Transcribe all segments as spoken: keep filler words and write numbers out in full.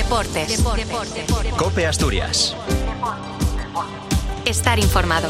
Deportes. Deportes. Deportes. COPE Asturias. Estar informado.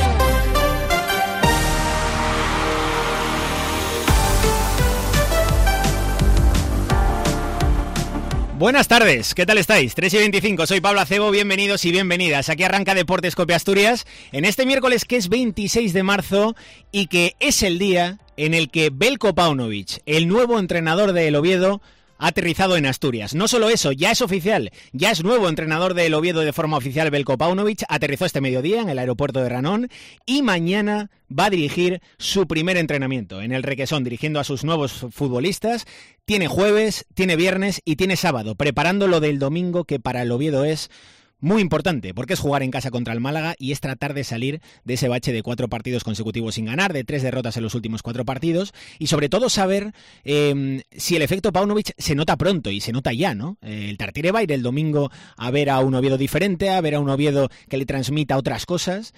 Buenas tardes, ¿qué tal estáis? tres y veinticinco, soy Pablo Acebo, bienvenidos y bienvenidas. Aquí arranca Deportes COPE Asturias en este miércoles que es veintiséis de marzo y que es el día en el que Veljko Paunovic, el nuevo entrenador de El Oviedo, ha aterrizado en Asturias. No solo eso, ya es oficial, ya es nuevo entrenador de El Oviedo de forma oficial. Veljko Paunovic aterrizó este mediodía en el aeropuerto de Ranón y mañana va a dirigir su primer entrenamiento en el Requesón, dirigiendo a sus nuevos futbolistas. Tiene jueves, tiene viernes y tiene sábado, preparando lo del domingo, que para El Oviedo es muy importante, porque es jugar en casa contra el Málaga y es tratar de salir de ese bache de cuatro partidos consecutivos sin ganar, de tres derrotas en los últimos cuatro partidos, y sobre todo saber eh, si el efecto Paunovic se nota pronto, y se nota ya, ¿no? Eh, el Tartiere va a ir el domingo a ver a un Oviedo diferente, a ver a un Oviedo que le transmita otras cosas,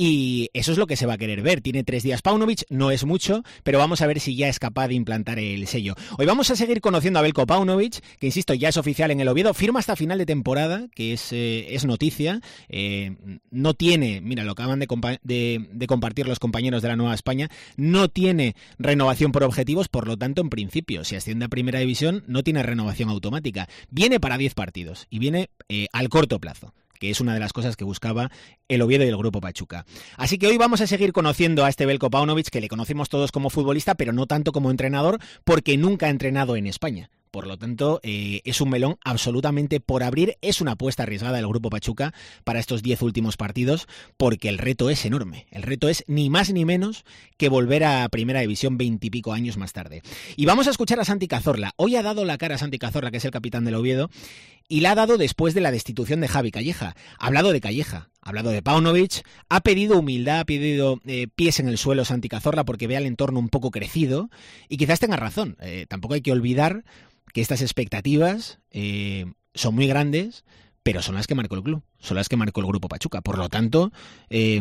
y eso es lo que se va a querer ver. Tiene tres días Paunovic, no es mucho, pero vamos a ver si ya es capaz de implantar el sello. Hoy vamos a seguir conociendo a Veljko Paunovic, que insisto, ya es oficial en El Oviedo, firma hasta final de temporada, que es... Eh, es noticia, eh, no tiene, mira, lo acaban de, compa- de, de compartir los compañeros de la Nueva España, no tiene renovación por objetivos, por lo tanto, en principio, si asciende a Primera División, no tiene renovación automática. Viene para diez partidos y viene eh, al corto plazo, que es una de las cosas que buscaba el Oviedo y el Grupo Pachuca. Así que hoy vamos a seguir conociendo a este Veljko Paunovic, que le conocemos todos como futbolista, pero no tanto como entrenador, porque nunca ha entrenado en España. Por lo tanto, eh, es un melón absolutamente por abrir. Es una apuesta arriesgada del Grupo Pachuca para estos diez últimos partidos, porque el reto es enorme. El reto es ni más ni menos que volver a Primera División veintipico años más tarde. Y vamos a escuchar a Santi Cazorla. Hoy ha dado la cara a Santi Cazorla, que es el capitán del Oviedo, y la ha dado después de la destitución de Javi Calleja. Ha hablado de Calleja, ha hablado de Paunovic, ha pedido humildad, ha pedido eh, pies en el suelo Santi Cazorla, porque ve al entorno un poco crecido, y quizás tenga razón. Eh, tampoco hay que olvidar que estas expectativas eh, son muy grandes, pero son las que marcó el club, son las que marcó el Grupo Pachuca. Por lo tanto, eh,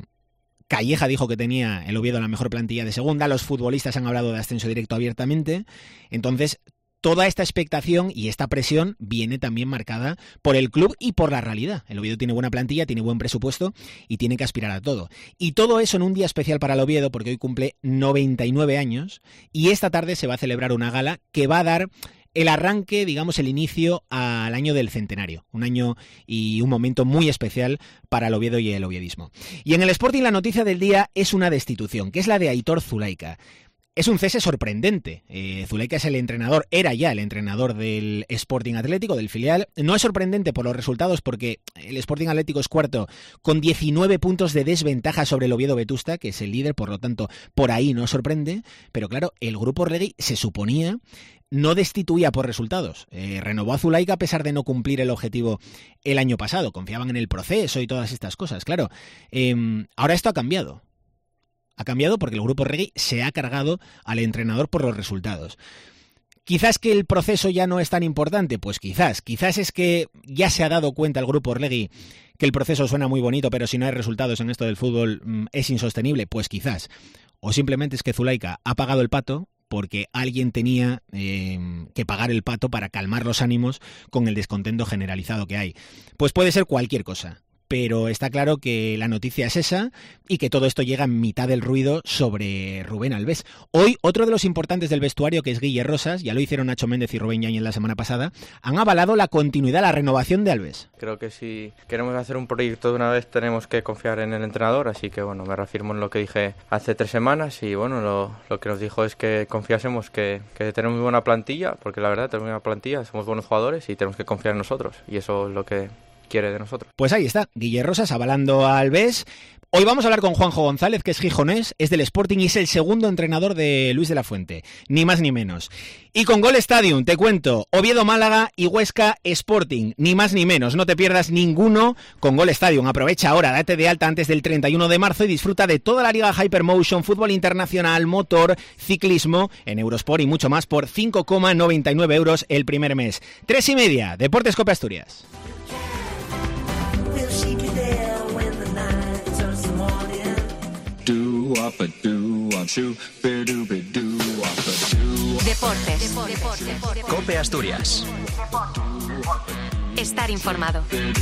Calleja dijo que tenía el Oviedo la mejor plantilla de segunda, los futbolistas han hablado de ascenso directo abiertamente, entonces toda esta expectación y esta presión viene también marcada por el club y por la realidad. El Oviedo tiene buena plantilla, tiene buen presupuesto y tiene que aspirar a todo. Y todo eso en un día especial para el Oviedo, porque hoy cumple noventa y nueve años y esta tarde se va a celebrar una gala que va a dar el arranque, digamos, el inicio al año del centenario. Un año y un momento muy especial para el Oviedo y el oviedismo. Y en el Sporting la noticia del día es una destitución, que es la de Aitor Zulaika. Es un cese sorprendente. Eh, Zulaika es el entrenador, era ya el entrenador del Sporting Atlético, del filial. No es sorprendente por los resultados, porque el Sporting Atlético es cuarto con diecinueve puntos de desventaja sobre el Oviedo Vetusta, que es el líder, por lo tanto, por ahí no sorprende. Pero claro, el Grupo Regui se suponía no destituía por resultados. Eh, renovó a Zulaika a pesar de no cumplir el objetivo el año pasado. Confiaban en el proceso y todas estas cosas. Claro, eh, ahora esto ha cambiado. Ha cambiado porque el Grupo Regui se ha cargado al entrenador por los resultados. ¿Quizás que el proceso ya no es tan importante? Pues quizás. Quizás es que ya se ha dado cuenta el Grupo Regui que el proceso suena muy bonito, pero si no hay resultados en esto del fútbol mmm, es insostenible. Pues quizás. O simplemente es que Zulaika ha pagado el pato porque alguien tenía eh, que pagar el pato para calmar los ánimos con el descontento generalizado que hay. Pues puede ser cualquier cosa. Pero está claro que la noticia es esa y que todo esto llega en mitad del ruido sobre Rubén Albés. Hoy, otro de los importantes del vestuario, que es Guille Rosas, ya lo hicieron Nacho Méndez y Rubén Yáñez la semana pasada, han avalado la continuidad, la renovación de Albés. Creo que si queremos hacer un proyecto de una vez tenemos que confiar en el entrenador, así que bueno, me reafirmo en lo que dije hace tres semanas y bueno, lo, lo que nos dijo es que confiásemos que, que tenemos muy buena plantilla, porque la verdad tenemos una buena plantilla, somos buenos jugadores y tenemos que confiar en nosotros y eso es lo que quiere de nosotros. Pues ahí está, Guille Rosas avalando a Albés. Hoy vamos a hablar con Juanjo González, que es gijonés, es del Sporting y es el segundo entrenador de Luis de la Fuente, ni más ni menos. Y con Gol Stadium, te cuento, Oviedo Málaga y Huesca Sporting, ni más ni menos, no te pierdas ninguno con Gol Stadium. Aprovecha ahora, date de alta antes del treinta y uno de marzo y disfruta de toda la liga Hypermotion, fútbol internacional, motor, ciclismo, en Eurosport y mucho más por cinco coma noventa y nueve euros el primer mes. Tres y media, Deportes COPE Asturias. Do up a do up shoe, be do be do up a do Deportes. Deportes. Deportes. COPE Asturias. Estar informado.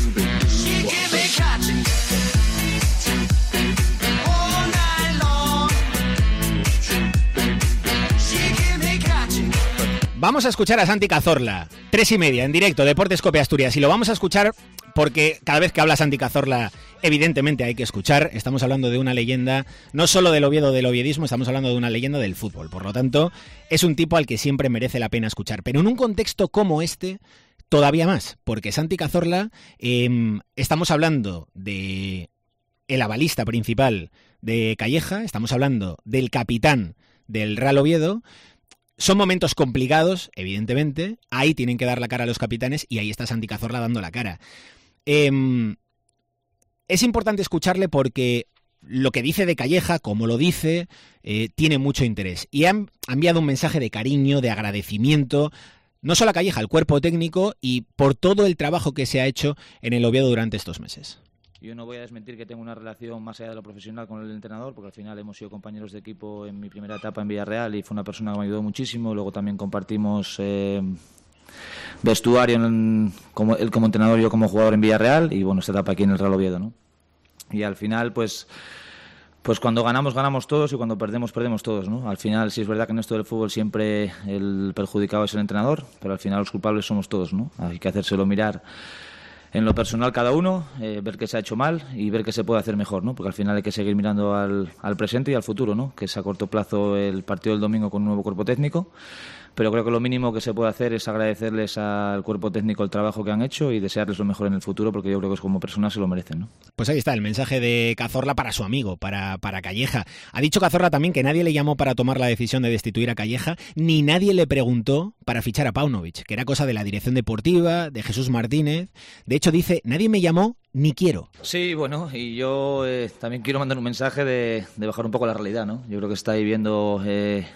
Vamos a escuchar a Santi Cazorla, tres y media, en directo, Deportes COPE Asturias, y lo vamos a escuchar porque cada vez que habla Santi Cazorla, evidentemente hay que escuchar. Estamos hablando de una leyenda, no solo del Oviedo, del oviedismo, estamos hablando de una leyenda del fútbol. Por lo tanto, es un tipo al que siempre merece la pena escuchar. Pero en un contexto como este, todavía más, porque Santi Cazorla, eh, estamos hablando de el avalista principal de Calleja, estamos hablando del capitán del Real Oviedo. Son momentos complicados, evidentemente. Ahí tienen que dar la cara a los capitanes y ahí está Santi Cazorla dando la cara. Eh, es importante escucharle porque lo que dice de Calleja, como lo dice, eh, tiene mucho interés. Y han, ha enviado un mensaje de cariño, de agradecimiento, no solo a Calleja, al cuerpo técnico y por todo el trabajo que se ha hecho en el Oviedo durante estos meses. Yo no voy a desmentir que tengo una relación más allá de lo profesional con el entrenador, porque al final hemos sido compañeros de equipo en mi primera etapa en Villarreal y fue una persona que me ayudó muchísimo. Luego también compartimos eh, vestuario, en, como, él como entrenador, yo como jugador en Villarreal y bueno, esta etapa aquí en el Real Oviedo, ¿no? Y al final, pues, pues cuando ganamos, ganamos todos y cuando perdemos, perdemos todos, ¿no? Al final, sí es verdad que en esto del fútbol siempre el perjudicado es el entrenador, pero al final los culpables somos todos, ¿no? Hay que hacérselo mirar en lo personal cada uno, eh, ver qué se ha hecho mal y ver qué se puede hacer mejor, ¿no? Porque al final hay que seguir mirando al, al presente y al futuro, ¿no? Que es a corto plazo el partido del domingo con un nuevo cuerpo técnico, pero creo que lo mínimo que se puede hacer es agradecerles al cuerpo técnico el trabajo que han hecho y desearles lo mejor en el futuro, porque yo creo que como personas se lo merecen, ¿no? Pues ahí está el mensaje de Cazorla para su amigo, para, para Calleja. Ha dicho Cazorla también que nadie le llamó para tomar la decisión de destituir a Calleja, ni nadie le preguntó para fichar a Paunovic, que era cosa de la dirección deportiva, de Jesús Martínez. De hecho dice, nadie me llamó ni quiero. Sí, bueno, y yo eh, también quiero mandar un mensaje de, de bajar un poco la realidad, ¿no? Yo creo que está ahí viendo... Eh,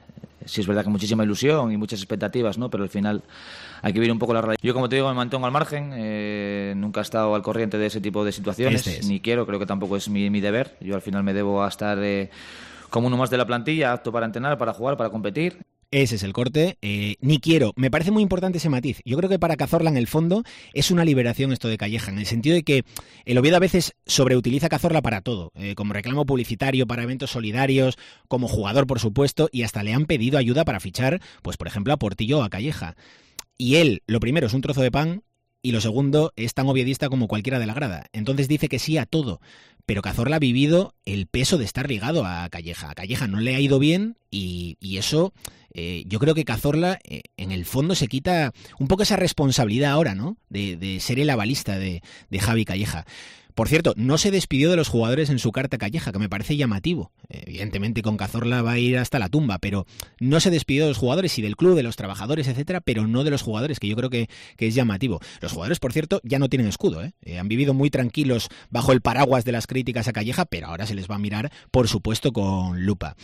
sí es verdad que muchísima ilusión y muchas expectativas, ¿no? Pero al final hay que ver un poco la realidad. Yo, como te digo, me mantengo al margen, eh, nunca he estado al corriente de ese tipo de situaciones, este es. ni quiero, creo que tampoco es mi, mi deber. Yo al final me debo a estar eh, como uno más de la plantilla, apto para entrenar, para jugar, para competir. Ese es el corte. Eh, ni quiero. Me parece muy importante ese matiz. Yo creo que para Cazorla, en el fondo, es una liberación esto de Calleja, en el sentido de que el Oviedo a veces sobreutiliza a Cazorla para todo, eh, como reclamo publicitario, para eventos solidarios, como jugador, por supuesto, y hasta le han pedido ayuda para fichar, pues por ejemplo, a Portillo o a Calleja. Y él, lo primero, es un trozo de pan, y lo segundo, es tan oviedista como cualquiera de la grada. Entonces dice que sí a todo. Pero Cazorla ha vivido el peso de estar ligado a Calleja. A Calleja no le ha ido bien y, y eso, eh, yo creo que Cazorla eh, en el fondo se quita un poco esa responsabilidad ahora, ¿no? De, de ser el avalista de, de Javi Calleja. Por cierto, no se despidió de los jugadores en su carta Calleja, que me parece llamativo. Evidentemente con Cazorla va a ir hasta la tumba, pero no se despidió de los jugadores y del club, de los trabajadores, etcétera, pero no de los jugadores, que yo creo que, que es llamativo. Los jugadores, por cierto, ya no tienen escudo, ¿eh? Eh, han vivido muy tranquilos bajo el paraguas de las críticas a Calleja, pero ahora se les va a mirar, por supuesto, con lupa.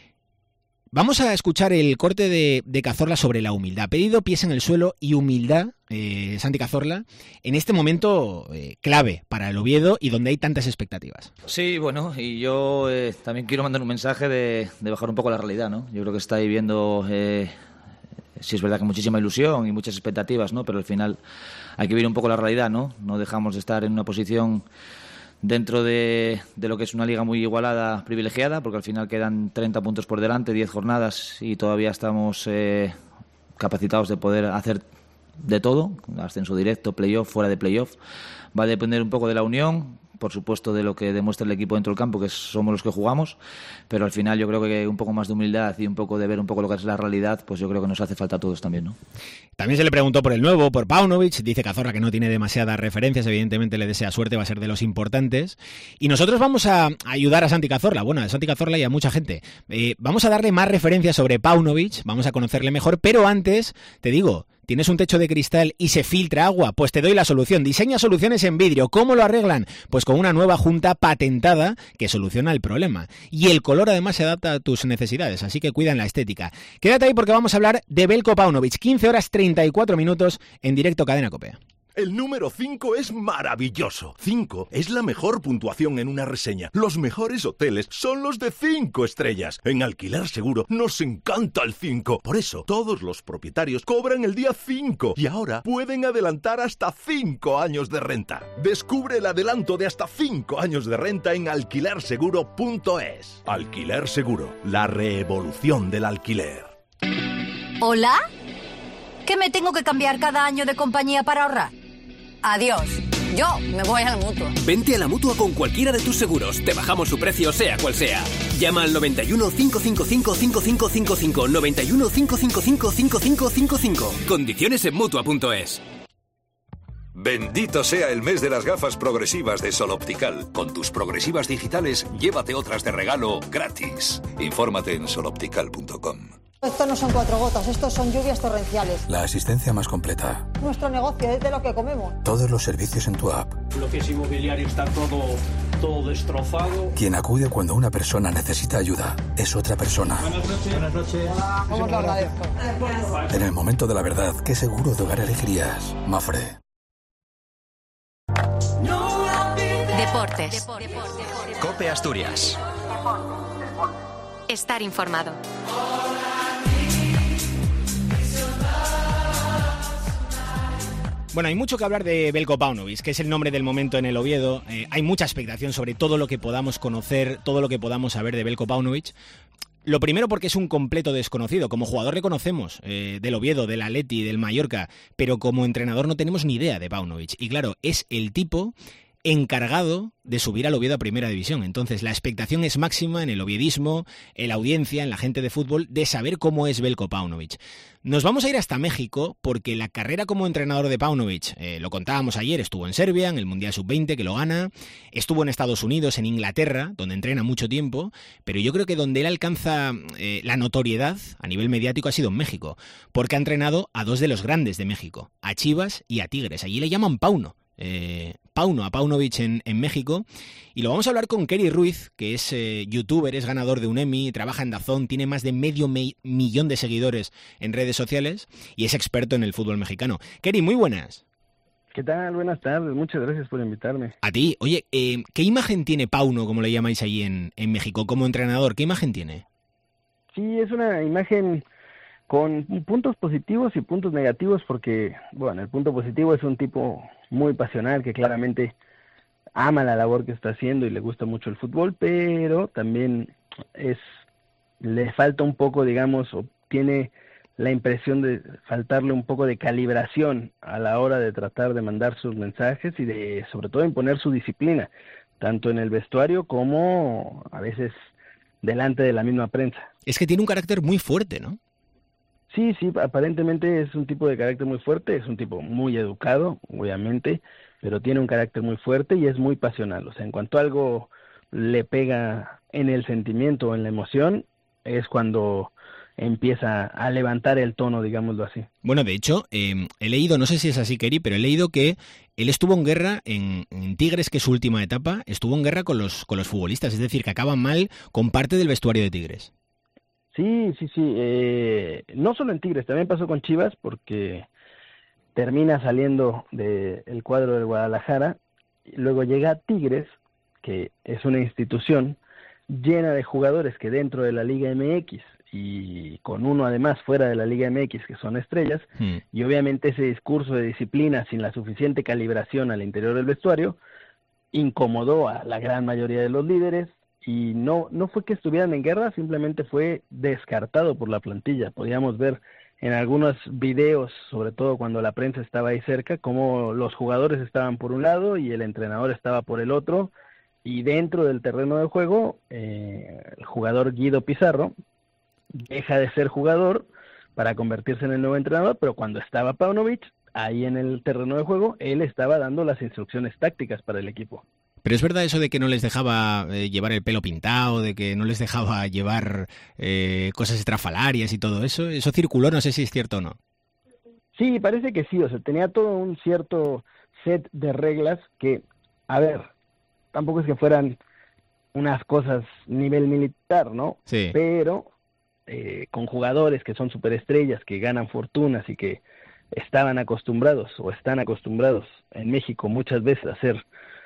Vamos a escuchar el corte de, de Cazorla sobre la humildad. Ha pedido pies en el suelo y humildad, eh, Santi Cazorla, en este momento eh, clave para el Oviedo y donde hay tantas expectativas. Sí, bueno, y yo eh, también quiero mandar un mensaje de, de bajar un poco la realidad, ¿no? Yo creo que está ahí viendo... Eh, sí es verdad que muchísima ilusión y muchas expectativas, ¿no? Pero al final hay que ver un poco la realidad, ¿no? No dejamos de estar en una posición... dentro de, de lo que es una liga muy igualada, privilegiada, porque al final quedan treinta puntos por delante, diez jornadas y todavía estamos eh, capacitados de poder hacer de todo, ascenso directo, playoff, fuera de playoff. Va a depender un poco de la unión, por supuesto de lo que demuestra el equipo dentro del campo, que somos los que jugamos, pero al final yo creo que un poco más de humildad y un poco de ver un poco lo que es la realidad, pues yo creo que nos hace falta a todos también, ¿no? También se le preguntó por el nuevo, por Paunovic, dice Cazorla que no tiene demasiadas referencias, evidentemente le desea suerte, va a ser de los importantes, y nosotros vamos a ayudar a Santi Cazorla, bueno, a Santi Cazorla y a mucha gente, eh, vamos a darle más referencias sobre Paunovic, vamos a conocerle mejor, pero antes, te digo, ¿tienes un techo de cristal y se filtra agua? Pues te doy la solución. Diseña soluciones en vidrio. ¿Cómo lo arreglan? Pues con una nueva junta patentada que soluciona el problema. Y el color además se adapta a tus necesidades, así que cuida en la estética. Quédate ahí porque vamos a hablar de Veljko Paunovic. quince horas treinta y cuatro minutos en directo Cadena COPE. El número cinco es maravilloso. cinco es la mejor puntuación en una reseña. Los mejores hoteles son los de cinco estrellas. En Alquiler Seguro nos encanta el cinco. Por eso, todos los propietarios cobran el día cinco y ahora pueden adelantar hasta cinco años de renta. Descubre el adelanto de hasta cinco años de renta en alquiler seguro punto es. Alquiler Seguro, la revolución del alquiler. ¿Hola? ¿Que me tengo que cambiar cada año de compañía para ahorrar? Adiós. Yo me voy a la Mutua. Vente a la Mutua con cualquiera de tus seguros. Te bajamos su precio, sea cual sea. Llama al noventa y uno, cinco cinco cinco, cinco cinco cinco cinco. noventa y uno, cinco cinco cinco, cinco cinco cinco cinco. Condiciones en Mutua punto es. Bendito sea el mes de las gafas progresivas de Sol Optical. Con tus progresivas digitales, llévate otras de regalo gratis. Infórmate en sol optical punto com. Esto no son cuatro gotas, estos son lluvias torrenciales. La asistencia más completa. Nuestro negocio es de lo que comemos. Todos los servicios en tu app. Lo que es inmobiliario está todo, todo destrozado. Quien acude cuando una persona necesita ayuda es otra persona. Buenas noches. Buenas noches. ¿Cómo os lo agradezco? En el momento de la verdad, ¿qué seguro de hogar elegirías? Mafre. Deportes. COPE Asturias. Estar informado. Bueno, hay mucho que hablar de Veljko Paunovic, que es el nombre del momento en el Oviedo. Eh, hay mucha expectación sobre todo lo que podamos conocer, todo lo que podamos saber de Veljko Paunovic. Lo primero porque es un completo desconocido. Como jugador le conocemos eh, del Oviedo, del Atleti, del Mallorca, pero como entrenador no tenemos ni idea de Paunovic. Y claro, es el tipo encargado de subir al Oviedo a Primera División. Entonces la expectación es máxima en el oviedismo, en la audiencia, en la gente de fútbol, de saber cómo es Veljko Paunovic. Nos vamos a ir hasta México porque la carrera como entrenador de Paunovic, eh, lo contábamos ayer, estuvo en Serbia, en el Mundial sub veinte, que lo gana, estuvo en Estados Unidos, en Inglaterra, donde entrena mucho tiempo, pero yo creo que donde él alcanza eh, la notoriedad a nivel mediático ha sido en México, porque ha entrenado a dos de los grandes de México, a Chivas y a Tigres. Allí le llaman Pauno. Eh, Pauno, a Paunovic en, en México, y lo vamos a hablar con Kerry Ruiz, que es eh, youtuber, es ganador de un Emmy, trabaja en DAZN, tiene más de medio me- millón de seguidores en redes sociales y es experto en el fútbol mexicano. Kerry, muy buenas. ¿Qué tal? Buenas tardes, muchas gracias por invitarme. A ti. Oye, eh, ¿qué imagen tiene Pauno, como le llamáis allí en, en México, como entrenador? ¿Qué imagen tiene? Sí, es una imagen con puntos positivos y puntos negativos porque, bueno, el punto positivo es un tipo muy pasional que claramente ama la labor que está haciendo y le gusta mucho el fútbol, pero también es le falta un poco, digamos, o tiene la impresión de faltarle un poco de calibración a la hora de tratar de mandar sus mensajes y de, sobre todo, imponer su disciplina, tanto en el vestuario como a veces delante de la misma prensa. Es que tiene un carácter muy fuerte, ¿no? Sí, sí, aparentemente es un tipo de carácter muy fuerte, es un tipo muy educado, obviamente, pero tiene un carácter muy fuerte y es muy pasional. O sea, en cuanto algo le pega en el sentimiento o en la emoción, es cuando empieza a levantar el tono, digámoslo así. Bueno, de hecho, eh, he leído, no sé si es así, Kerry, pero he leído que él estuvo en guerra en, en Tigres, que es su última etapa, estuvo en guerra con los, con los futbolistas, es decir, que acaban mal con parte del vestuario de Tigres. Sí, sí, sí. Eh, no solo en Tigres, también pasó con Chivas porque termina saliendo del cuadro del Guadalajara, y luego llega a Tigres, que es una institución llena de jugadores que dentro de la Liga M X y con uno además fuera de la Liga M X que son estrellas, hmm. y obviamente ese discurso de disciplina sin la suficiente calibración al interior del vestuario incomodó a la gran mayoría de los líderes. Y no no fue que estuvieran en guerra, simplemente fue descartado por la plantilla. Podíamos ver en algunos videos, sobre todo cuando la prensa estaba ahí cerca, cómo los jugadores estaban por un lado y el entrenador estaba por el otro, y dentro del terreno de juego, eh, el jugador Guido Pizarro deja de ser jugador para convertirse en el nuevo entrenador, pero cuando estaba Paunovic, ahí en el terreno de juego, él estaba dando las instrucciones tácticas para el equipo. Pero es verdad eso de que no les dejaba eh, llevar el pelo pintado, de que no les dejaba llevar eh, cosas estrafalarias y todo eso. Eso circuló, no sé si es cierto o no. Sí, parece que sí. O sea, tenía todo un cierto set de reglas que, a ver, tampoco es que fueran unas cosas nivel militar, ¿no? Sí. Pero eh, con jugadores que son superestrellas, que ganan fortunas y que estaban acostumbrados o están acostumbrados en México muchas veces a hacer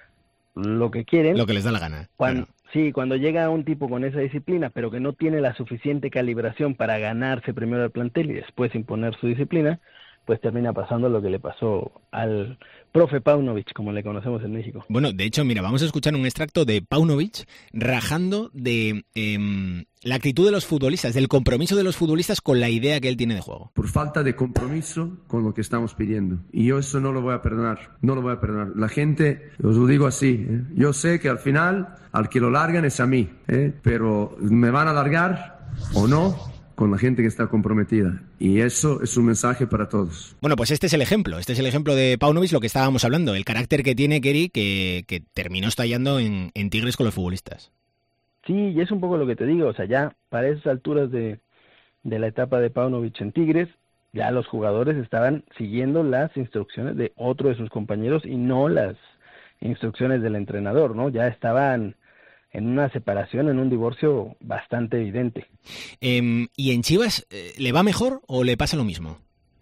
lo que quieren. Lo que les da la gana. Cuando, claro. Sí, cuando llega un tipo con esa disciplina, pero que no tiene la suficiente calibración para ganarse primero al plantel y después imponer su disciplina, pues termina pasando lo que le pasó al profe Paunovic, como le conocemos en México. Bueno, de hecho, mira, vamos a escuchar un extracto de Paunovic rajando de eh, la actitud de los futbolistas, del compromiso de los futbolistas con la idea que él tiene de juego. Por falta de compromiso con lo que estamos pidiendo. Y yo eso no lo voy a perdonar, no lo voy a perdonar. La gente, os lo digo así, ¿eh? Yo sé que al final, al que lo largan es a mí, ¿eh? Pero me van a largar o no con la gente que está comprometida. Y eso es un mensaje para todos. Bueno, pues este es el ejemplo. Este es el ejemplo de Paunovic, lo que estábamos hablando. El carácter que tiene Keri, que, que terminó estallando en, en Tigres con los futbolistas. Sí, y es un poco lo que te digo. O sea, ya para esas alturas de, de la etapa de Paunovic en Tigres, ya los jugadores estaban siguiendo las instrucciones de otro de sus compañeros y no las instrucciones del entrenador, ¿no? Ya estaban en una separación, en un divorcio bastante evidente. Eh, ¿Y en Chivas eh, le va mejor o le pasa lo mismo?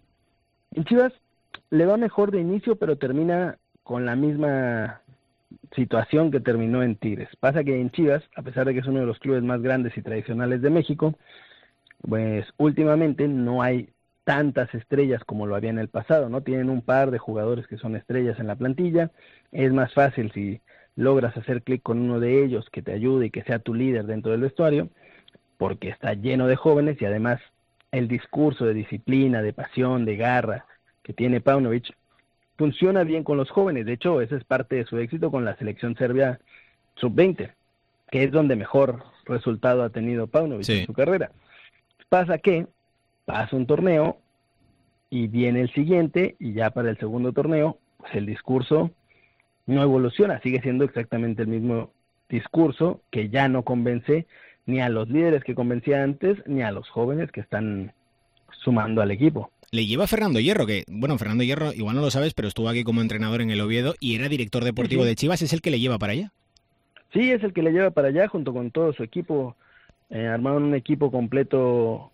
En Chivas le va mejor de inicio, pero termina con la misma situación que terminó en Tigres. Pasa que en Chivas, a pesar de que es uno de los clubes más grandes y tradicionales de México, pues últimamente no hay tantas estrellas como lo había en el pasado, ¿no? Tienen un par de jugadores que son estrellas en la plantilla. Es más fácil si logras hacer clic con uno de ellos que te ayude y que sea tu líder dentro del vestuario, porque está lleno de jóvenes y además el discurso de disciplina, de pasión, de garra que tiene Paunovic funciona bien con los jóvenes. De hecho, ese es parte de su éxito con la selección serbia sub veinte, que es donde mejor resultado ha tenido Paunovic sí. en su carrera. Pasa que pasa un torneo y viene el siguiente y ya para el segundo torneo, pues el discurso no evoluciona, sigue siendo exactamente el mismo discurso que ya no convence ni a los líderes que convencía antes, ni a los jóvenes que están sumando al equipo. Le lleva Fernando Hierro, que, bueno, Fernando Hierro, igual no lo sabes, pero estuvo aquí como entrenador en el Oviedo y era director deportivo sí, sí. de Chivas, ¿es el que le lleva para allá? Sí, es el que le lleva para allá junto con todo su equipo. Eh, armaron un equipo completo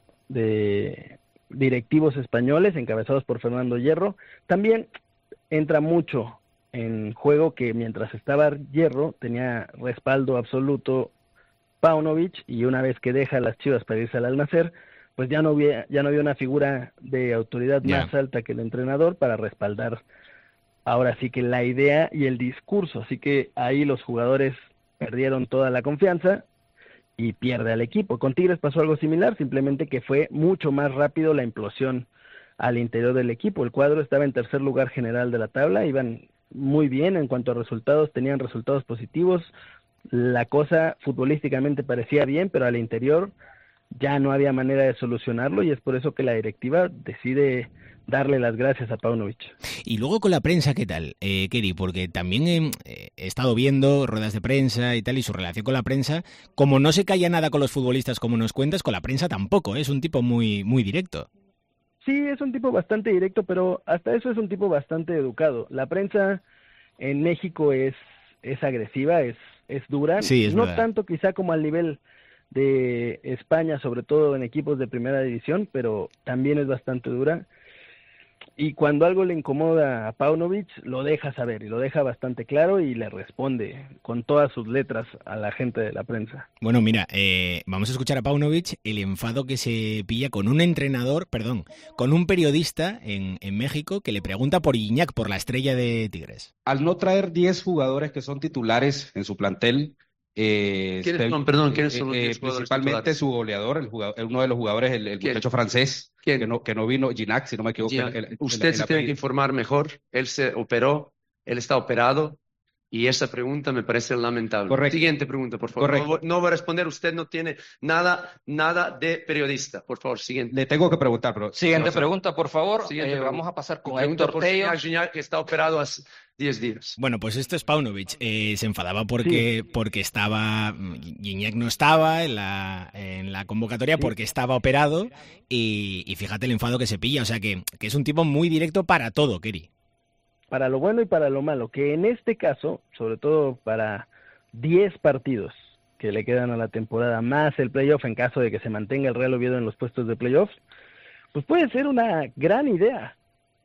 de directivos españoles encabezados por Fernando Hierro. También entra mucho en juego que mientras estaba Hierro tenía respaldo absoluto Paunovic, y una vez que deja las Chivas para irse al Al-Nassr, pues ya no había, ya no había una figura de autoridad yeah. más alta que el entrenador para respaldar ahora sí que la idea y el discurso. Así que ahí los jugadores perdieron toda la confianza y pierde al equipo. Con Tigres pasó algo similar, simplemente que fue mucho más rápido la implosión al interior del equipo. El cuadro estaba en tercer lugar general de la tabla, iban muy bien en cuanto a resultados, tenían resultados positivos, la cosa futbolísticamente parecía bien, pero al interior ya no había manera de solucionarlo, y es por eso que la directiva decide darle las gracias a Paunovic. Y luego con la prensa, ¿qué tal, eh, Keri? Porque también he, he estado viendo ruedas de prensa y tal, y su relación con la prensa, como no se calla nada con los futbolistas como nos cuentas, con la prensa tampoco, ¿eh? Es un tipo muy, muy directo. Sí, es un tipo bastante directo, pero hasta eso es un tipo bastante educado. La prensa en México es, es agresiva, es, es dura, sí, es no verdad. Tanto quizá como al nivel de España, sobre todo en equipos de primera división, pero también es bastante dura. Y cuando algo le incomoda a Paunovic, lo deja saber, y lo deja bastante claro, y le responde con todas sus letras a la gente de la prensa. Bueno, mira, eh, vamos a escuchar a Paunovic el enfado que se pilla con un entrenador, perdón, con un periodista en, en México que le pregunta por Iñak, por la estrella de Tigres. Al no traer diez jugadores que son titulares en su plantel, Eh, ¿Quiénes son? Perdón, ¿quiénes son los eh, diez jugadores principalmente titulares? su goleador, el jugador, uno de los jugadores, el, el muchacho francés, ¿Quién? que no, que no vino, Ginac, si no me equivoco. Ginac. El, el, Usted el, se el tiene apellido. que informar mejor. Él se operó, él está operado, y esa pregunta me parece lamentable. Correcto. Siguiente pregunta, por favor. Correcto. No, no va a responder, usted no tiene nada, nada de periodista. Por favor, siguiente. Le tengo que preguntar, pero... Siguiente No, pregunta, por favor. Siguiente Eh, pregunta. vamos a pasar con Pregunta Héctor por Tello. Ginac, Ginac, que está operado hace diez días. Bueno, pues esto es Paunovic. Eh, se enfadaba porque, sí. porque estaba... Iñak no estaba en la, en la convocatoria sí. porque estaba operado, y, y fíjate el enfado que se pilla. O sea que, que es un tipo muy directo para todo, Keri. Para lo bueno y para lo malo, que en este caso, sobre todo para diez partidos que le quedan a la temporada, más el playoff en caso de que se mantenga el Real Oviedo en los puestos de playoff, pues puede ser una gran idea,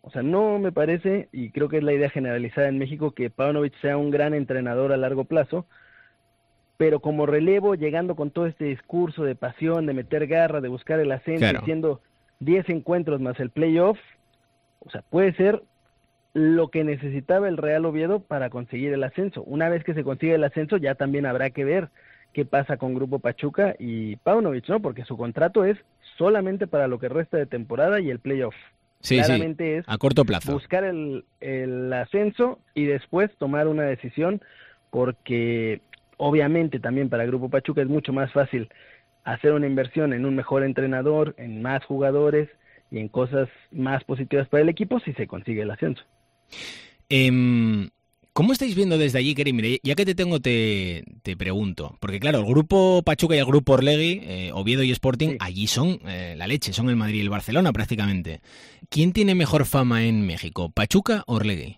O sea, no me parece, y creo que es la idea generalizada en México, que Paunovic sea un gran entrenador a largo plazo, pero como relevo, llegando con todo este discurso de pasión, de meter garra, de buscar el ascenso, claro. Haciendo diez encuentros más el playoff, o sea, puede ser lo que necesitaba el Real Oviedo para conseguir el ascenso. Una vez que se consigue el ascenso, ya también habrá que ver qué pasa con Grupo Pachuca y Paunovic, ¿no? Porque su contrato es solamente para lo que resta de temporada y el playoff. Sí, Claramente sí, es a corto plazo. Buscar el, el ascenso y después tomar una decisión, porque obviamente también para Grupo Pachuca es mucho más fácil hacer una inversión en un mejor entrenador, en más jugadores y en cosas más positivas para el equipo si se consigue el ascenso. Eh, ¿Cómo estáis viendo desde allí, Keri? Mire, ya que te tengo, te, te pregunto. Porque claro, el grupo Pachuca y el grupo Orlegui, eh, Oviedo y Sporting, sí. allí son eh, la leche, son el Madrid y el Barcelona prácticamente. ¿Quién tiene mejor fama en México, Pachuca o Orlegui?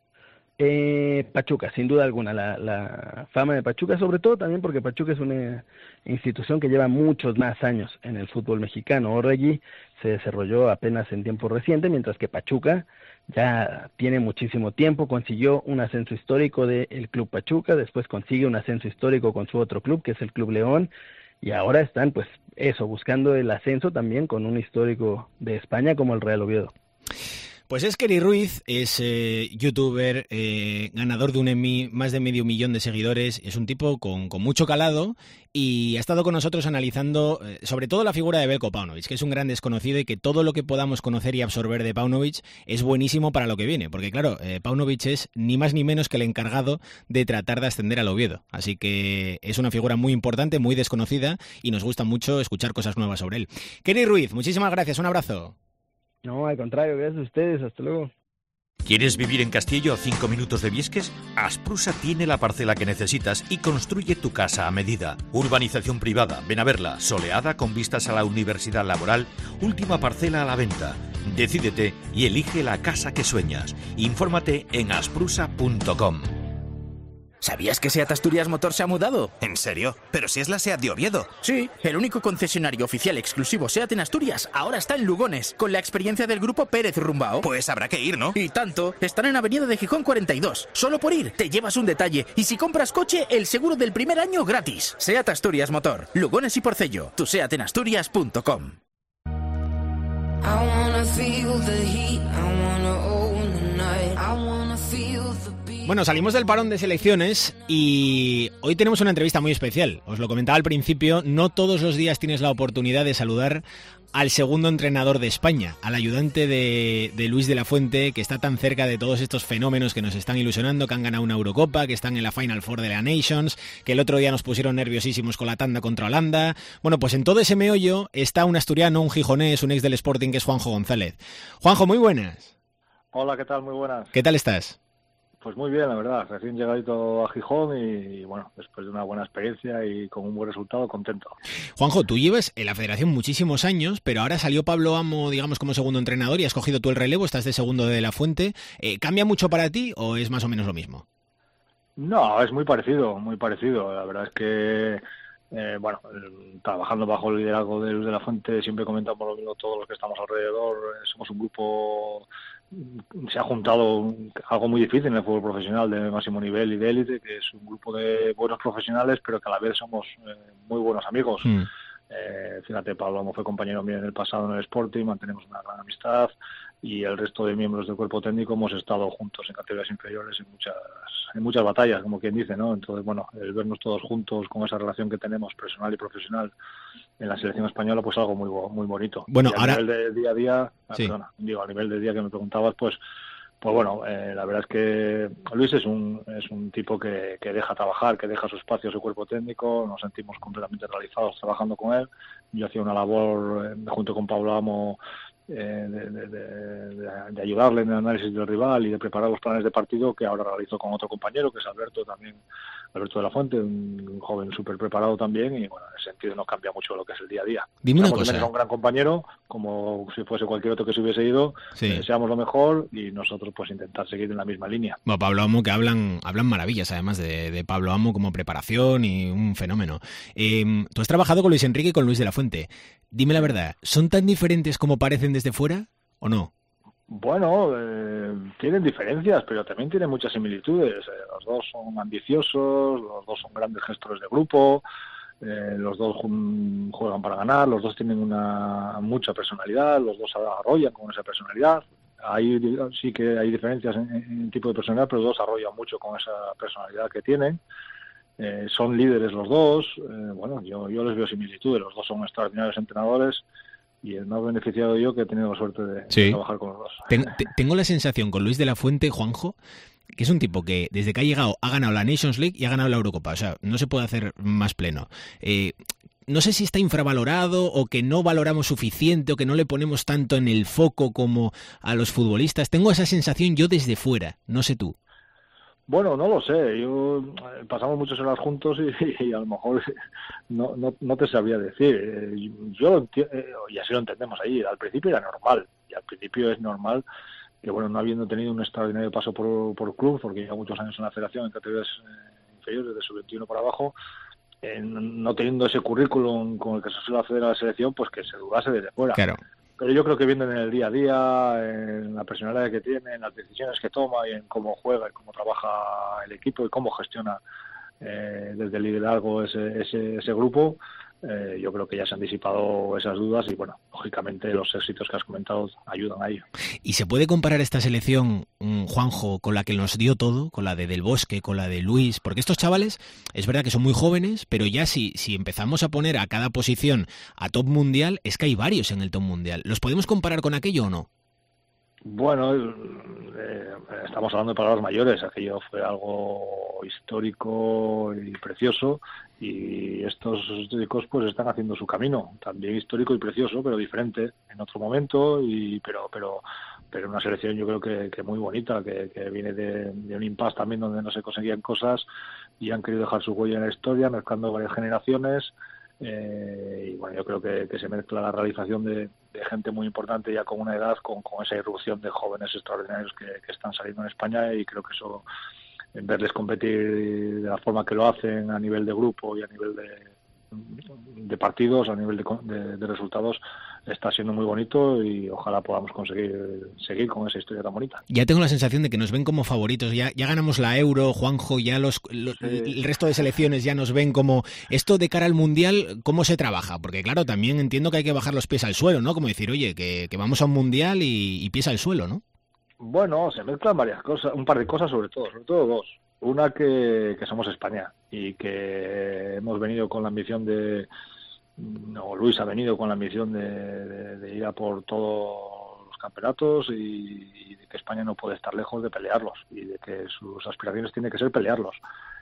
Eh, Pachuca, sin duda alguna, la, la fama de Pachuca, sobre todo también porque Pachuca es una institución que lleva muchos más años en el fútbol mexicano. Orlegui se desarrolló apenas en tiempo reciente, mientras que Pachuca ya tiene muchísimo tiempo, consiguió un ascenso histórico del Club Pachuca, después consigue un ascenso histórico con su otro club, que es el Club León, y ahora están, pues, eso, buscando el ascenso también con un histórico de España como el Real Oviedo. Pues es Keri Ruiz, es eh, youtuber, eh, ganador de un Emmy, más de medio millón de seguidores, es un tipo con, con mucho calado y ha estado con nosotros analizando eh, sobre todo la figura de Veljko Paunovic, que es un gran desconocido y que todo lo que podamos conocer y absorber de Paunovic es buenísimo para lo que viene, porque claro, eh, Paunovic es ni más ni menos que el encargado de tratar de ascender al Oviedo, así que es una figura muy importante, muy desconocida y nos gusta mucho escuchar cosas nuevas sobre él. Keri Ruiz, muchísimas gracias, un abrazo. No, al contrario, gracias a ustedes, hasta luego. ¿Quieres vivir en Castillo a cinco minutos de Viesques? Asprusa tiene la parcela que necesitas y construye tu casa a medida. Urbanización privada, ven a verla, soleada con vistas a la Universidad Laboral, última parcela a la venta. Decídete y elige la casa que sueñas. Infórmate en asprusa punto com. ¿Sabías que SEAT Asturias Motor se ha mudado? ¿En serio? Pero si es la SEAT de Oviedo. Sí, el único concesionario oficial exclusivo SEAT en Asturias ahora está en Lugones, con la experiencia del grupo Pérez Rumbao. Pues habrá que ir, ¿no? Y tanto, están en Avenida de Gijón cuarenta y dos. Solo por ir, te llevas un detalle. Y si compras coche, el seguro del primer año gratis. SEAT Asturias Motor, Lugones y Porcello. Tu seat en asturias punto com. Bueno, salimos del parón de selecciones y hoy tenemos una entrevista muy especial. Os lo comentaba al principio, no todos los días tienes la oportunidad de saludar al segundo entrenador de España, al ayudante de, de Luis de la Fuente, que está tan cerca de todos estos fenómenos que nos están ilusionando, que han ganado una Eurocopa, que están en la Final Four de la Nations, que el otro día nos pusieron nerviosísimos con la tanda contra Holanda. Bueno, pues en todo ese meollo está un asturiano, un gijonés, un ex del Sporting, que es Juanjo González. Juanjo, muy buenas. Hola, ¿qué tal? Muy buenas. ¿Qué tal estás? Pues muy bien, la verdad, recién llegadito a Gijón y, y bueno, después de una buena experiencia y con un buen resultado, contento. Juanjo, tú llevas en la federación muchísimos años, pero ahora salió Pablo Amo, digamos, como segundo entrenador y has cogido tú el relevo, estás de segundo de la Fuente. Eh, ¿Cambia mucho para ti o es más o menos lo mismo? No, es muy parecido, muy parecido. La verdad es que, eh, bueno, trabajando bajo el liderazgo de Luis de la Fuente, siempre comentamos lo mismo todos los que estamos alrededor. Somos un grupo, se ha juntado algo muy difícil en el fútbol profesional de máximo nivel y de élite, que es un grupo de buenos profesionales, pero que a la vez somos eh, muy buenos amigos. Mm. Eh, fíjate, Pablo Amo fue compañero mío en el pasado en el Sporting, mantenemos una gran amistad y el resto de miembros del cuerpo técnico hemos estado juntos en categorías inferiores en muchas en muchas batallas, como quien dice, ¿no? Entonces, bueno, el vernos todos juntos con esa relación que tenemos personal y profesional en la selección española, pues algo muy muy bonito. Bueno, y a ahora... nivel de día a día, sí. perdona, digo, a nivel de día que me preguntabas, pues Pues bueno, eh, la verdad es que Luis es un es un tipo que, que deja trabajar, que deja su espacio, su cuerpo técnico, nos sentimos completamente realizados trabajando con él. Yo hacía una labor eh, junto con Pablo Amo eh, de, de, de, de ayudarle en el análisis del rival y de preparar los planes de partido, que ahora realizo con otro compañero, que es Alberto también, Alberto de la Fuente, un, un joven súper preparado también, y bueno, en ese sentido no cambia mucho lo que es el día a día. Dime una cosa. Es un gran compañero, como si fuese cualquier otro que se hubiese ido, sí. Deseamos lo mejor y nosotros pues intentar seguir en la misma línea. Bueno, Pablo Amo, que hablan hablan maravillas además de, de Pablo Amo como preparación y un fenómeno. Eh, tú has trabajado con Luis Enrique y con Luis de la Fuente. Dime la verdad, ¿son tan diferentes como parecen desde fuera o no? Bueno, eh, tienen diferencias, pero también tienen muchas similitudes. Eh, los dos son ambiciosos, los dos son grandes gestores de grupo, eh, los dos jun- juegan para ganar, los dos tienen una mucha personalidad, los dos se arrollan con esa personalidad. Ahí sí que hay diferencias en, en el tipo de personalidad, pero los dos arrollan mucho con esa personalidad que tienen. Eh, son líderes los dos. Eh, bueno, yo, yo les veo similitudes. Los dos son extraordinarios entrenadores. Y el más beneficiado yo que he tenido la suerte de, Sí. de trabajar con los dos. Ten- te- tengo la sensación con Luis de la Fuente, Juanjo, que es un tipo que desde que ha llegado ha ganado la Nations League y ha ganado la Eurocopa. O sea, no se puede hacer más pleno. Eh, no sé si está infravalorado o que no valoramos suficiente o que no le ponemos tanto en el foco como a los futbolistas. Tengo esa sensación yo desde fuera, no sé tú. Bueno, no lo sé. Yo eh, pasamos muchas horas juntos y, y a lo mejor no, no, no te sabría decir. Eh, yo lo enti- eh, y así lo entendemos ahí. Al principio era normal y al principio es normal que, bueno, no habiendo tenido un extraordinario paso por, por club, porque lleva muchos años en la federación en categorías eh, inferiores, desde sub veintiuno para abajo, eh, no teniendo ese currículum con el que se suele acceder a la selección, pues que se dudase desde fuera. Claro. Pero yo creo que viendo en el día a día, en la personalidad que tiene, en las decisiones que toma y en cómo juega y cómo trabaja el equipo y cómo gestiona eh, desde el liderazgo ese, ese, ese grupo, eh, yo creo que ya se han disipado esas dudas y, bueno, lógicamente los éxitos que has comentado ayudan a ello. ¿Y se puede comparar esta selección, mm, Juanjo, con la que nos dio todo, con la de Del Bosque, con la de Luis? Porque estos chavales, es verdad que son muy jóvenes, pero ya si, si empezamos a poner a cada posición a top mundial, es que hay varios en el top mundial. ¿Los podemos comparar con aquello o no? Bueno, eh, estamos hablando de palabras mayores. Aquello fue algo histórico y precioso, y estos chicos pues están haciendo su camino, también histórico y precioso, pero diferente en otro momento, y pero pero pero una selección yo creo que, que muy bonita, que, que viene de, de un impasse también donde no se conseguían cosas y han querido dejar su huella en la historia, mezclando varias generaciones. Eh, y bueno, yo creo que, que se mezcla la realización de, de gente muy importante ya con una edad, con, con esa irrupción de jóvenes extraordinarios que, que están saliendo en España, y creo que eso, en verles competir de la forma que lo hacen a nivel de grupo y a nivel de, de partidos, a nivel de, de, de resultados, está siendo muy bonito, y ojalá podamos conseguir seguir con esa historia tan bonita. Ya tengo la sensación de que nos ven como favoritos. Ya, ya ganamos la Euro, Juanjo, ya los, los Sí. el resto de selecciones ya nos ven como... Esto de cara al Mundial, ¿cómo se trabaja? Porque claro, también entiendo que hay que bajar los pies al suelo, ¿no? Como decir, oye, que, que vamos a un Mundial y, y pies al suelo, ¿no? Bueno, se mezclan varias cosas, un par de cosas sobre todo, sobre todo dos. Una, que, que somos España y que hemos venido con la ambición de, no, Luis ha venido con la ambición de, de, de ir a por todos los campeonatos, y, y de que España no puede estar lejos de pelearlos, y de que sus aspiraciones tienen que ser pelearlos,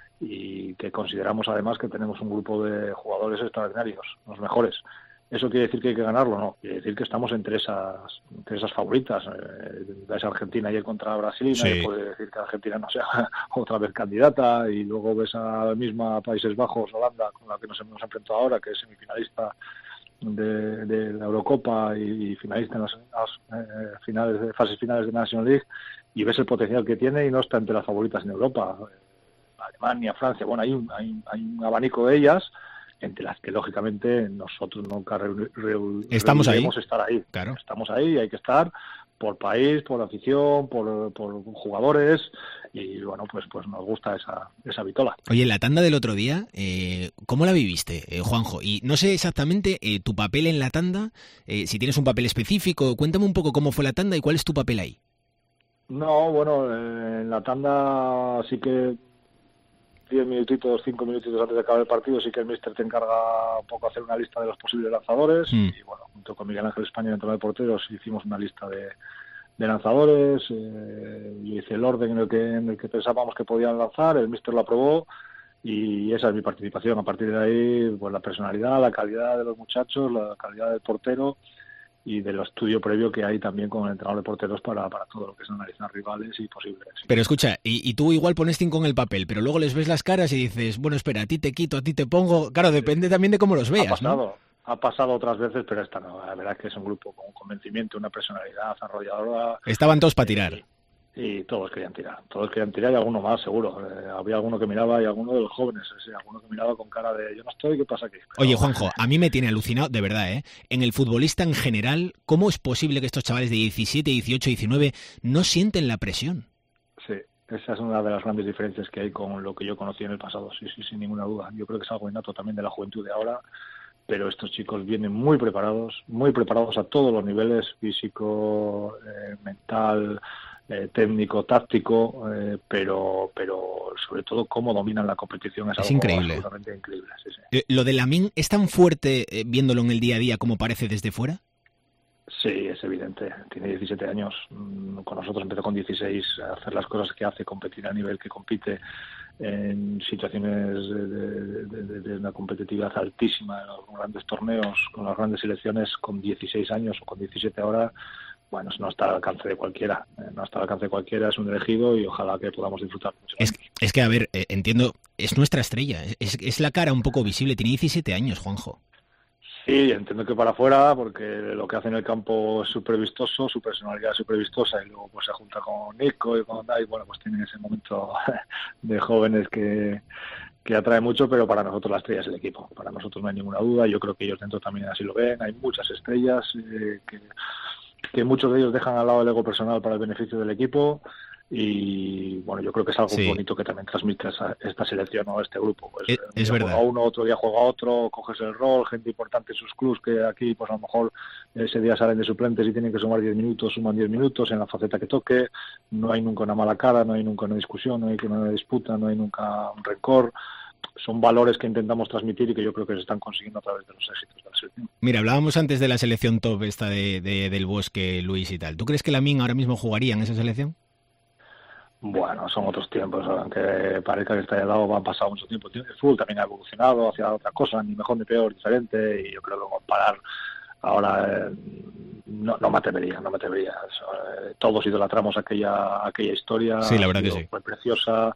y que consideramos además que tenemos un grupo de jugadores extraordinarios, los mejores. ¿Eso quiere decir que hay que ganarlo? No, quiere decir que estamos entre esas entre esas favoritas. Eh, ves a Argentina ayer contra Brasil, y Sí. nadie puede decir que Argentina no sea otra vez candidata, y luego ves a la misma Países Bajos, Holanda, con la que nos hemos enfrentado ahora, que es semifinalista de, de la Eurocopa y, y finalista en las, las eh, finales de, fases finales de National League, y ves el potencial que tiene y no está entre las favoritas en Europa. Alemania, Francia, bueno, hay un, hay, hay un abanico de ellas, entre las que lógicamente nosotros nunca re, re, Estamos ahí. estar ahí. Claro. Estamos ahí, hay que estar por país, por afición, por, por jugadores, y bueno, pues pues nos gusta esa esa vitola. Oye, en la tanda del otro día, eh, ¿cómo la viviste, eh, Juanjo? Y no sé exactamente eh, tu papel en la tanda, eh, si tienes un papel específico, cuéntame un poco cómo fue la tanda y cuál es tu papel ahí. No, bueno, eh, en la tanda sí que diez minutitos, cinco minutitos antes de acabar el partido, sí que el míster te encarga un poco hacer una lista de los posibles lanzadores, Mm. y bueno, junto con Miguel Ángel España, el entrenador de porteros, hicimos una lista de, de lanzadores. Eh, yo hice el orden en el que en el que pensábamos que podían lanzar, el míster lo aprobó, y esa es mi participación. A partir de ahí, pues la personalidad, la calidad de los muchachos, la calidad del portero, y del estudio previo que hay también con el entrenador de porteros para, para todo lo que es analizar rivales y posibles. Pero escucha, y, y tú igual pones cinco en el papel, pero luego les ves las caras y dices, bueno, espera, a ti te quito, a ti te pongo. Claro, depende también de cómo los Ha veas, pasado, ¿no? ha pasado otras veces, pero esta no. La verdad es que es un grupo con un convencimiento, una personalidad arrolladora. Estaban todos para tirar. y todos querían tirar, todos querían tirar y alguno más seguro, eh, había alguno que miraba y alguno de los jóvenes, ese, alguno que miraba con cara de yo no estoy, ¿qué pasa aquí? Pero... Oye Juanjo, a mí me tiene alucinado, de verdad, ¿eh? En el futbolista en general, ¿cómo es posible que estos chavales de diecisiete, dieciocho, diecinueve no sienten la presión? Sí, esa es una de las grandes diferencias que hay con lo que yo conocí en el pasado, sí, sí, sin ninguna duda, yo creo que es algo innato también de la juventud de ahora, pero estos chicos vienen muy preparados, muy preparados a todos los niveles, físico, eh, mental, eh, técnico, táctico, eh, pero pero sobre todo cómo dominan la competición es, es algo increíble. absolutamente increíble. Sí, sí. Eh, ¿Lo de Lamine es tan fuerte eh, viéndolo en el día a día como parece desde fuera? Sí, es evidente. Tiene diecisiete años. Con nosotros empezó con dieciséis a hacer las cosas que hace, competir a nivel que compite en situaciones de, de, de, de una competitividad altísima en los grandes torneos, con las grandes selecciones, con dieciséis años o con diecisiete ahora. Bueno, no está al alcance de cualquiera. No está al alcance de cualquiera, es un elegido y ojalá que podamos disfrutar mucho. Es, es que, a ver, eh, entiendo, es nuestra estrella. Es, es la cara un poco visible. Tiene diecisiete años, Juanjo. Sí, entiendo que para afuera, porque lo que hace en el campo es súper vistoso, su personalidad es súper vistosa y luego pues se junta con Nico y con Dai, bueno, pues tienen ese momento de jóvenes que, que atrae mucho, pero para nosotros la estrella es el equipo. Para nosotros no hay ninguna duda, yo creo que ellos dentro también así lo ven, hay muchas estrellas eh, que, que muchos de ellos dejan al lado el ego personal para el beneficio del equipo. Y bueno, yo creo que es algo sí. bonito que también transmite esa, esta selección o este grupo. Pues, es es verdad. Juega uno, otro día juega otro, coges el rol, gente importante en sus clubs que aquí pues a lo mejor ese día salen de suplentes y tienen que sumar diez minutos, suman diez minutos en la faceta que toque, no hay nunca una mala cara, no hay nunca una discusión, no hay una disputa, no hay nunca un rencor. Son valores que intentamos transmitir y que yo creo que se están consiguiendo a través de los éxitos de la selección. Mira, hablábamos antes de la selección top esta de, de, del Bosque, Luis y tal. ¿Tú crees que Lamine ahora mismo jugaría en esa selección? Bueno, son otros tiempos, aunque parezca que está de lado, han pasado mucho tiempo. El fútbol también ha evolucionado hacia otra cosa, ni mejor ni peor, diferente, y yo creo que comparar ahora eh, no, no me atrevería, no me atrevería. Eh, todos idolatramos aquella aquella historia, sí, la verdad que sí. Fue preciosa,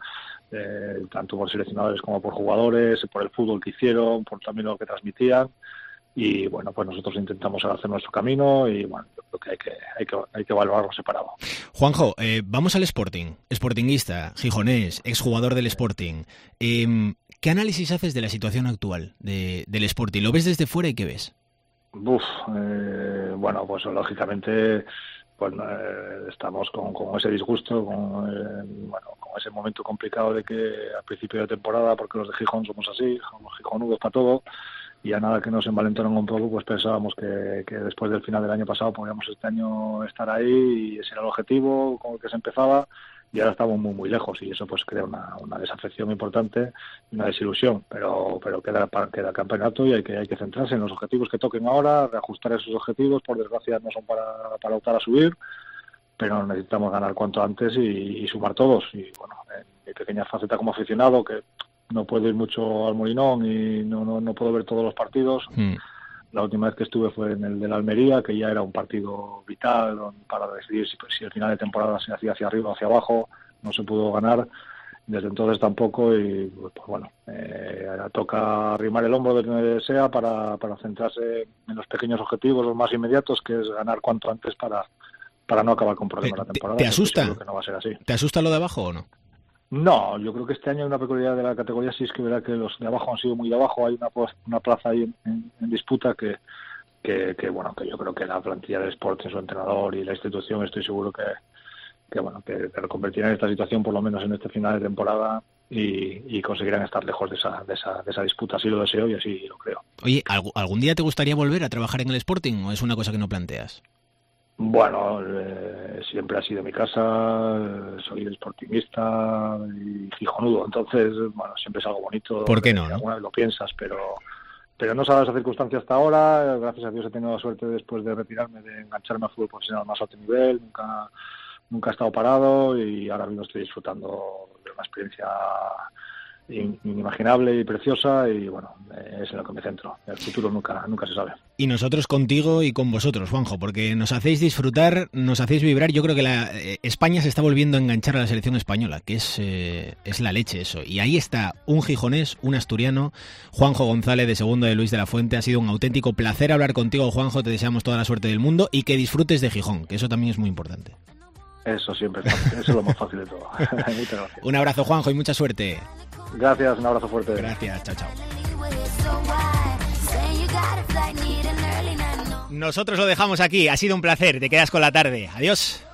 eh, tanto por seleccionadores como por jugadores, por el fútbol que hicieron, por también lo que transmitían. Y bueno, pues nosotros intentamos hacer nuestro camino y bueno, yo creo que hay que, hay que, hay que valorarlo separado. Juanjo, eh, vamos al Sporting, sportinguista, gijonés, exjugador del Sporting. Eh, ¿Qué análisis haces de la situación actual de, del Sporting? ¿Lo ves desde fuera y qué ves? Uf, eh, bueno, pues lógicamente pues eh, estamos con, con ese disgusto, con, eh, bueno, con ese momento complicado de que al principio de temporada, porque los de Gijón somos así, somos gijonudos para todo, y a nada que nos envalentonan un poco, pues pensábamos que, que después del final del año pasado podíamos este año estar ahí y ese era el objetivo con el que se empezaba y ahora estamos muy muy lejos y eso pues crea una, una desafección importante y una desilusión, pero pero queda, queda campeonato y hay que hay que centrarse en los objetivos que toquen ahora, reajustar esos objetivos, por desgracia no son para, para optar a subir, pero necesitamos ganar cuanto antes y, y sumar todos y bueno, en mi pequeña faceta como aficionado que no puedo ir mucho al Molinón y no, no, no puedo ver todos los partidos. Mm. La última vez que estuve fue en el de la Almería, que ya era un partido vital para decidir si, si el final de temporada se hacía hacia arriba o hacia abajo. No se pudo ganar. Desde entonces tampoco y pues bueno, eh, toca arrimar el hombro de donde sea para, para centrarse en los pequeños objetivos, los más inmediatos, que es ganar cuanto antes para, para no acabar con problemas la temporada. ¿Te asusta? Que no va a ser así. ¿Te asusta lo de abajo o no? No, yo creo que este año hay una peculiaridad de la categoría, sí es que verá que los de abajo han sido muy de abajo, hay una, una plaza ahí en, en, en disputa que, que, que, bueno, que yo creo que la plantilla del Sporting, su entrenador y la institución, estoy seguro que, que bueno, que, que reconvertirán esta situación por lo menos en este final de temporada y, y conseguirán estar lejos de esa, de esa, de esa disputa, así lo deseo y así lo creo. Oye, ¿algún día te gustaría volver a trabajar en el Sporting o es una cosa que no planteas? Bueno, eh, siempre ha sido mi casa, eh, soy sportinguista y gijonudo, entonces, bueno, siempre es algo bonito. ¿Por qué no? ¿no? Alguna vez lo piensas, pero pero no sabes las circunstancias hasta ahora. Gracias a Dios he tenido la suerte después de retirarme de engancharme al fútbol profesional más alto nivel, nunca, nunca he estado parado y ahora mismo estoy disfrutando de una experiencia inimaginable y preciosa y bueno, es en lo que me centro. El futuro nunca nunca se sabe. Y nosotros contigo y con vosotros, Juanjo, porque nos hacéis disfrutar, nos hacéis vibrar. Yo creo que la eh, España se está volviendo a enganchar a la selección española, que es eh, es la leche eso. Y ahí está un gijonés, un asturiano, Juanjo González, de segundo de Luis de la Fuente. Ha sido un auténtico placer hablar contigo, Juanjo. Te deseamos toda la suerte del mundo y que disfrutes de Gijón, que eso también es muy importante. Eso siempre, es fácil, eso es lo más fácil de todo. Muchas gracias. Un abrazo, Juanjo, y mucha suerte. Gracias, un abrazo fuerte. Gracias, chao, chao. Nosotros lo dejamos aquí, ha sido un placer, te quedas con la tarde. Adiós.